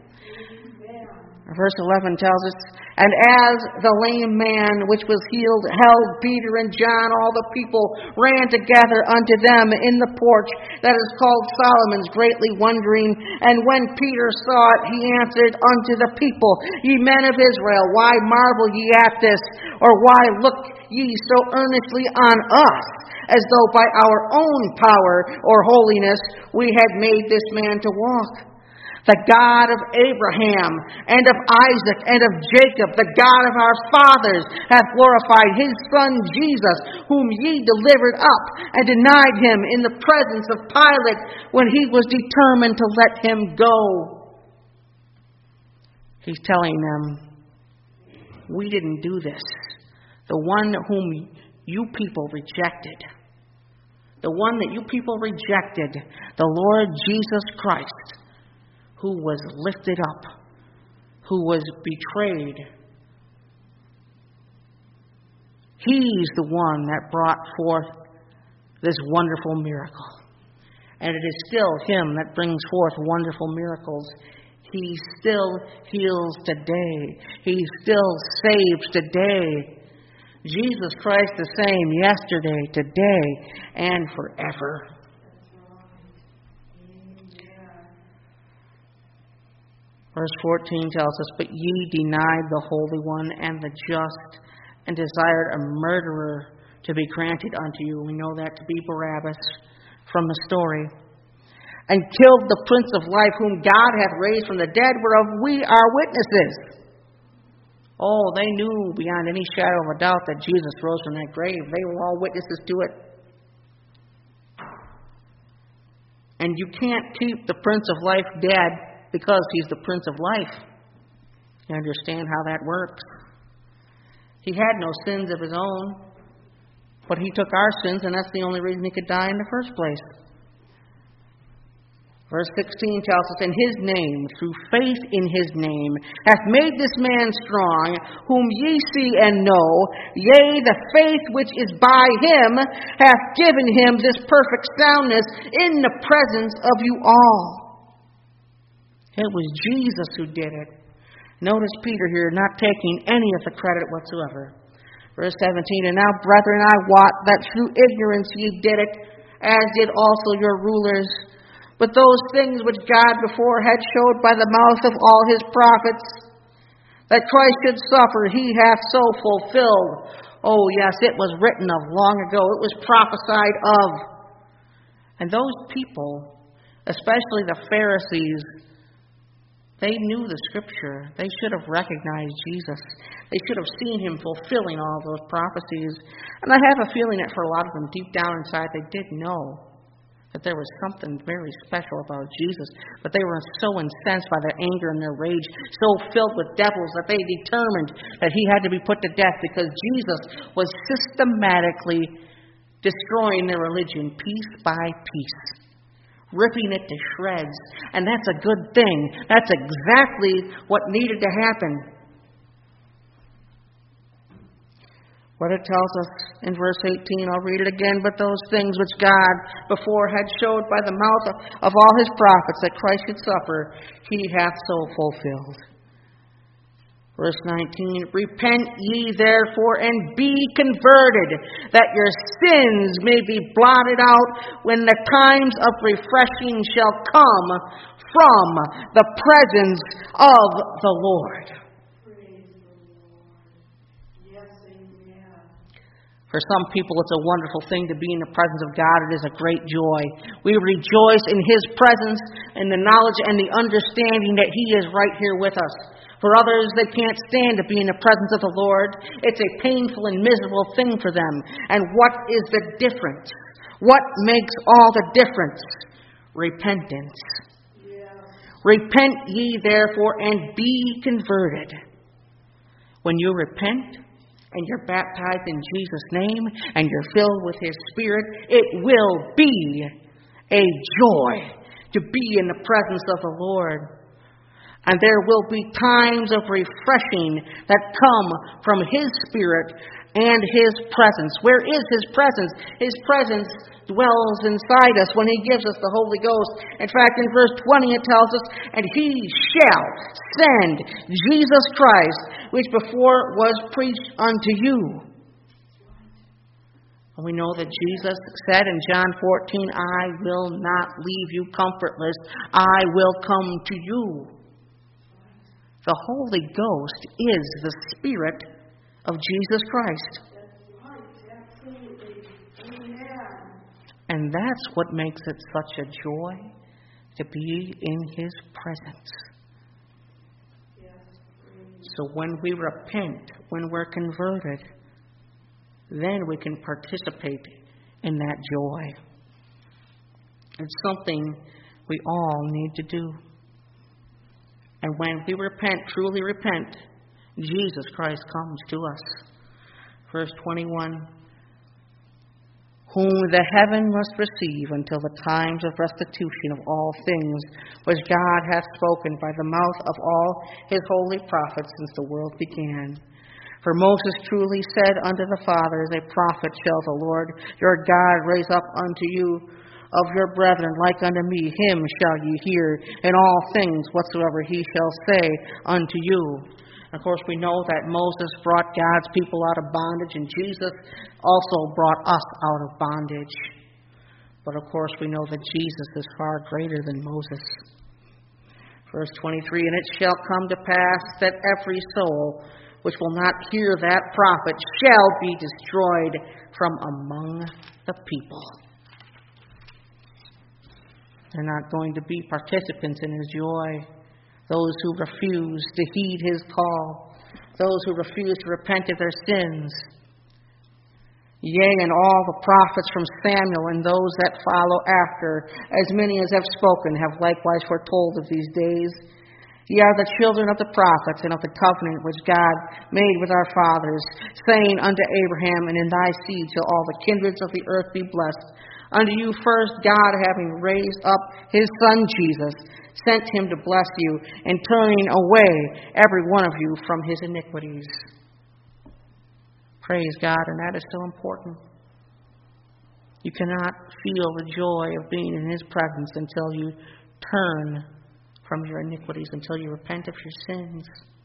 Verse eleven tells us, And as the lame man which was healed held Peter and John, all the people ran together unto them in the porch that is called Solomon's, greatly wondering. And when Peter saw it, he answered unto the people, Ye men of Israel, why marvel ye at this? Or why look ye so earnestly on us, as though by our own power or holiness we had made this man to walk? The God of Abraham and of Isaac and of Jacob, the God of our fathers, hath glorified his Son Jesus, whom ye delivered up and denied him in the presence of Pilate when he was determined to let him go. He's telling them, we didn't do this. The one whom you people rejected, the one that you people rejected, the Lord Jesus Christ, who was lifted up, who was betrayed. He's the one that brought forth this wonderful miracle. And it is still Him that brings forth wonderful miracles. He still heals today. He still saves today. Jesus Christ the same yesterday, today, and forever. Verse fourteen tells us, "But ye denied the Holy One and the just, and desired a murderer to be granted unto you." We know that to be Barabbas from the story. "And killed the Prince of Life, whom God hath raised from the dead, whereof we are witnesses." Oh, they knew beyond any shadow of a doubt that Jesus rose from that grave. They were all witnesses to it. And you can't keep the Prince of Life dead because He's the Prince of Life. You understand how that works? He had no sins of His own, but He took our sins, and that's the only reason He could die in the first place. Verse sixteen tells us, "And His name, through faith in His name, hath made this man strong, whom ye see and know. Yea, the faith which is by Him hath given Him this perfect soundness in the presence of you all." It was Jesus who did it. Notice Peter here not taking any of the credit whatsoever. Verse seventeen, "And now, brethren, I wot that through ignorance ye did it, as did also your rulers. But those things which God before had showed by the mouth of all His prophets, that Christ should suffer, He hath so fulfilled." Oh yes, it was written of long ago. It was prophesied of. And those people, especially the Pharisees, they knew the Scripture. They should have recognized Jesus. They should have seen Him fulfilling all those prophecies. And I have a feeling that for a lot of them, deep down inside, they did know that there was something very special about Jesus. But they were so incensed by their anger and their rage, so filled with devils, that they determined that He had to be put to death because Jesus was systematically destroying their religion piece by piece, ripping it to shreds. And that's a good thing. That's exactly what needed to happen. What it tells us in verse eighteen, I'll read it again. "But those things which God before had showed by the mouth of all His prophets, that Christ should suffer, He hath so fulfilled." Verse nineteen, "Repent ye therefore and be converted, that your sins may be blotted out, when the times of refreshing shall come from the presence of the Lord." For some people, it's a wonderful thing to be in the presence of God. It is a great joy. We rejoice in His presence, in the knowledge and the understanding that He is right here with us. For others, they can't stand to be in the presence of the Lord. It's a painful and miserable thing for them. And what is the difference? What makes all the difference? Repentance. Yeah. "Repent ye therefore and be converted." When you repent, and you're baptized in Jesus' name, and you're filled with His Spirit, it will be a joy to be in the presence of the Lord. And there will be times of refreshing that come from His Spirit and His presence. Where is His presence? His presence dwells inside us when He gives us the Holy Ghost. In fact, in verse twenty it tells us, "And He shall send Jesus Christ, which before was preached unto you." And we know that Jesus said in John fourteen, "I will not leave you comfortless. I will come to you." The Holy Ghost is the Spirit of Jesus Christ. And that's what makes it such a joy to be in His presence. So when we repent, when we're converted, then we can participate in that joy. It's something we all need to do. And when we repent, truly repent, Jesus Christ comes to us. Verse twenty-one, whom the heaven must receive until the times of restitution of all things, which God hath spoken by the mouth of all his holy prophets since the world began. For Moses truly said unto the fathers, A prophet shall the Lord your God raise up unto you of your brethren like unto me. Him shall ye hear in all things whatsoever he shall say unto you. Of course, we know that Moses brought God's people out of bondage, and Jesus also brought us out of bondage. But of course, we know that Jesus is far greater than Moses. Verse twenty-three, And it shall come to pass that every soul which will not hear that prophet shall be destroyed from among the people. They're not going to be participants in his joy. Those who refuse to heed his call, those who refuse to repent of their sins. Yea, and all the prophets from Samuel and those that follow after, as many as have spoken, have likewise foretold of these days. Ye are the children of the prophets and of the covenant which God made with our fathers, saying unto Abraham, And in thy seed shall all the kindreds of the earth be blessed. Unto you first God, having raised up his Son Jesus, sent him to bless you, and turning away every one of you from his iniquities. Praise God, and that is so important. You cannot feel the joy of being in his presence until you turn from your iniquities, until you repent of your sins.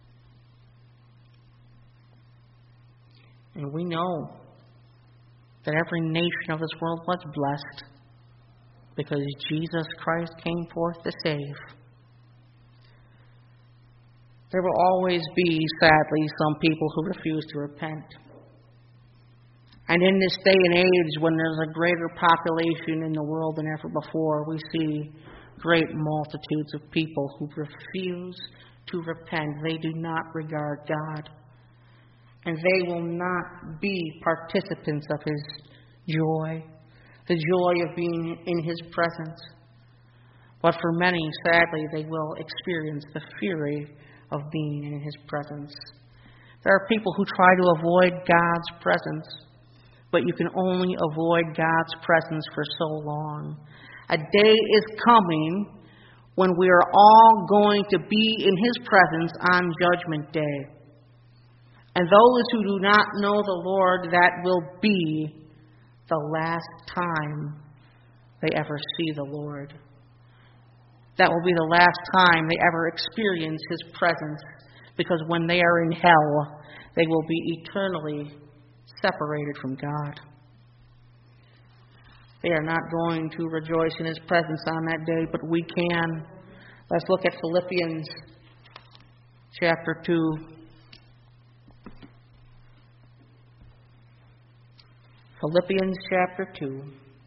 And we know that every nation of this world was blessed because Jesus Christ came forth to save. There will always be, sadly, some people who refuse to repent. And in this day and age, when there's a greater population in the world than ever before, we see great multitudes of people who refuse to repent. They do not regard God. And they will not be participants of his joy, the joy of being in his presence. But for many, sadly, they will experience the fury of being in his presence. There are people who try to avoid God's presence, but you can only avoid God's presence for so long. A day is coming when we are all going to be in his presence on Judgment Day. And those who do not know the Lord, that will be the last time they ever see the Lord. That will be the last time they ever experience his presence, because when they are in hell, they will be eternally separated from God. They are not going to rejoice in his presence on that day, but we can. Let's look at Philippians chapter two. Philippians chapter two.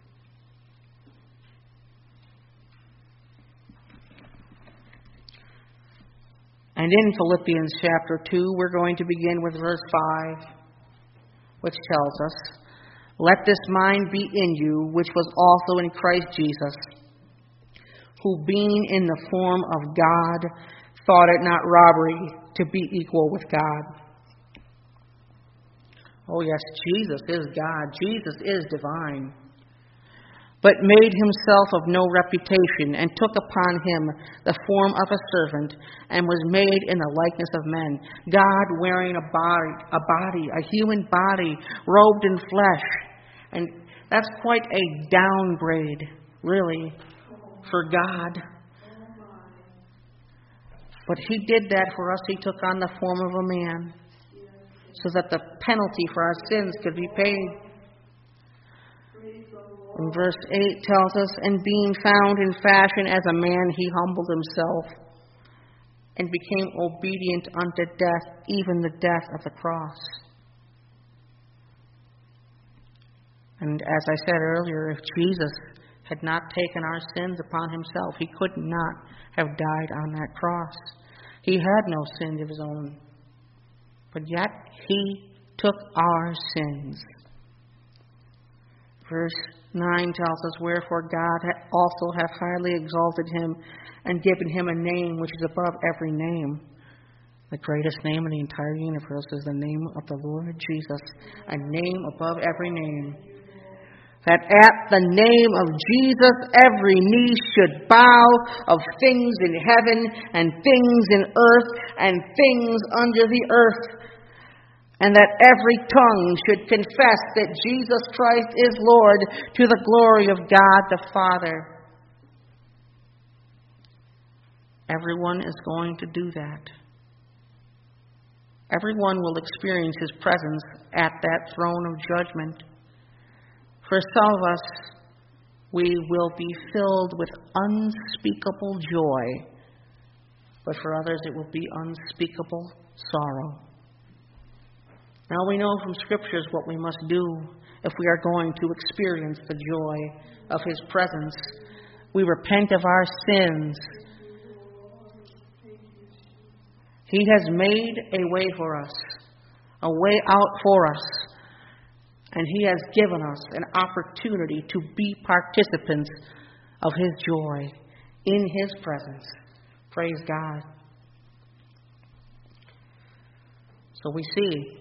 And in Philippians chapter two, we're going to begin with verse five, which tells us, Let this mind be in you, which was also in Christ Jesus, who being in the form of God, thought it not robbery to be equal with God. Oh yes, Jesus is God. Jesus is divine. But made himself of no reputation, and took upon him the form of a servant, and was made in the likeness of men. God wearing a body, a body, a human body, robed in flesh. And that's quite a downgrade, really, for God. But he did that for us. He took on the form of a man, so that the penalty for our sins could be paid. And verse eight tells us, And being found in fashion as a man, he humbled himself, and became obedient unto death, even the death of the cross. And as I said earlier, if Jesus had not taken our sins upon himself, he could not have died on that cross. He had no sin of his own. But yet, he took our sins. Verse nine tells us, Wherefore God also hath highly exalted him, and given him a name which is above every name. The greatest name in the entire universe is the name of the Lord Jesus, a name above every name. that at the name of Jesus every knee should bow, of things in heaven and things in earth and things under the earth, and that every tongue should confess that Jesus Christ is Lord, to the glory of God the Father. Everyone is going to do that. Everyone will experience His presence at that throne of judgment. For some of us, we will be filled with unspeakable joy, but for others it will be unspeakable sorrow. Now we know from Scriptures what we must do if we are going to experience the joy of His presence. We repent of our sins. He has made a way for us, a way out for us, and He has given us an opportunity to be participants of His joy in His presence. Praise God. So we see,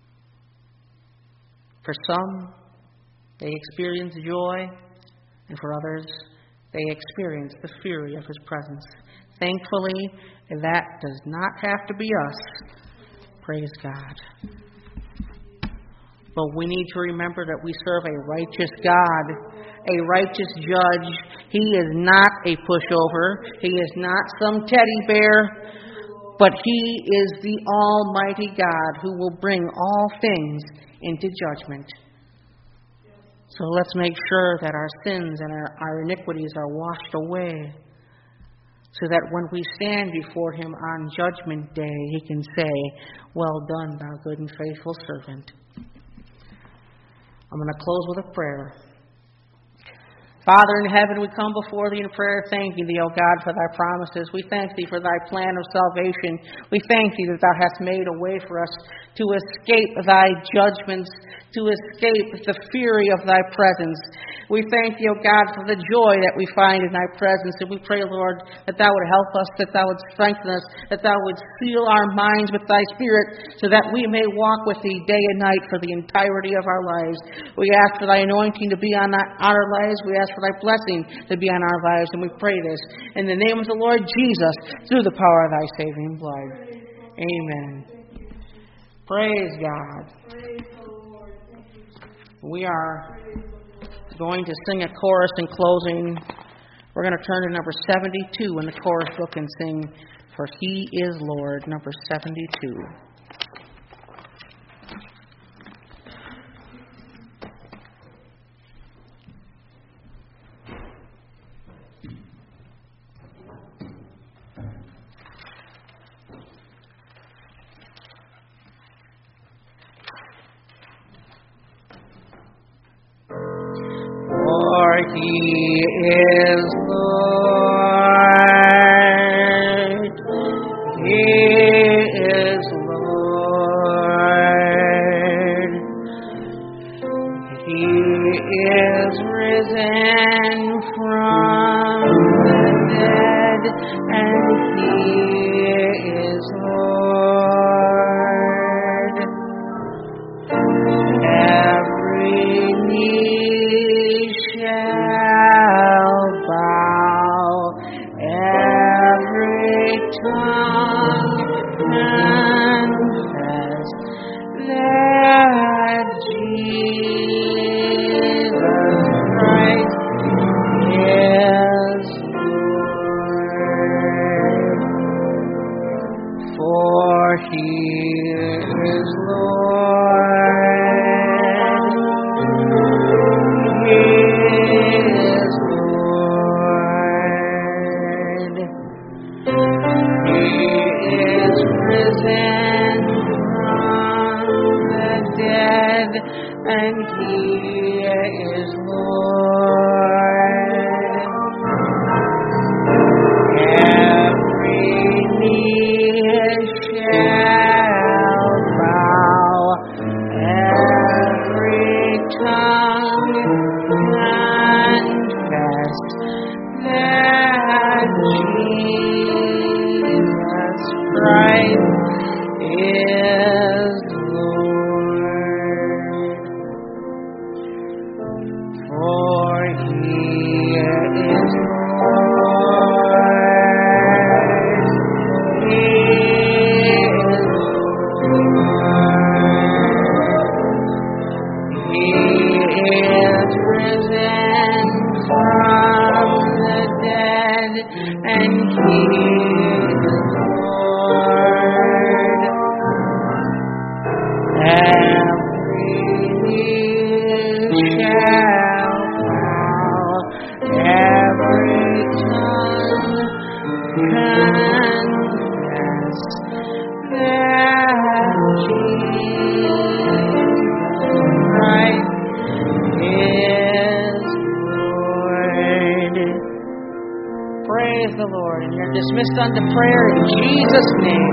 for some, they experience joy, and for others, they experience the fury of His presence. Thankfully, that does not have to be us. Praise God. But we need to remember that we serve a righteous God, a righteous judge. He is not a pushover. He is not some teddy bear, but He is the Almighty God who will bring all things into judgment. So let's make sure that our sins and our, our iniquities are washed away, so that when we stand before Him on Judgment Day, He can say, "Well done, thou good and faithful servant." I'm going to close with a prayer. Father in heaven, we come before Thee in prayer, thanking Thee, O God, for Thy promises. We thank Thee for Thy plan of salvation. We thank Thee that Thou hast made a way for us to escape Thy judgments, to escape the fury of Thy presence. We thank Thee, O God, for the joy that we find in Thy presence. And we pray, Lord, that Thou would help us, that Thou would strengthen us, that Thou would seal our minds with Thy Spirit, so that we may walk with Thee day and night for the entirety of our lives. We ask for Thy anointing to be on our lives. We ask for Thy blessing to be on our lives. And we pray this in the name of the Lord Jesus, through the power of Thy saving blood. Amen. Praise God. We are going to sing a chorus in closing. We're going to turn to number seventy-two in the chorus book and sing, "For He is Lord," number seventy-two. For He is Lord, He is Lord, He is risen from the dead, and He is Lord. Every knee shall bow, every tongue confess that Jesus Christ is Lord. For He is Lord, He is Lord, He is risen from the dead, and He is Lord. Every knee shall bow, every tongue confess that Jesus Christ is Lord. God, and He is Lord. Every knee shall bow, every tongue confess that Jesus Christ is Lord. Praise the Lord. And you're dismissed unto prayer in Jesus' name.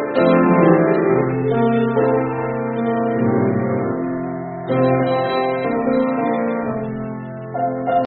Lord.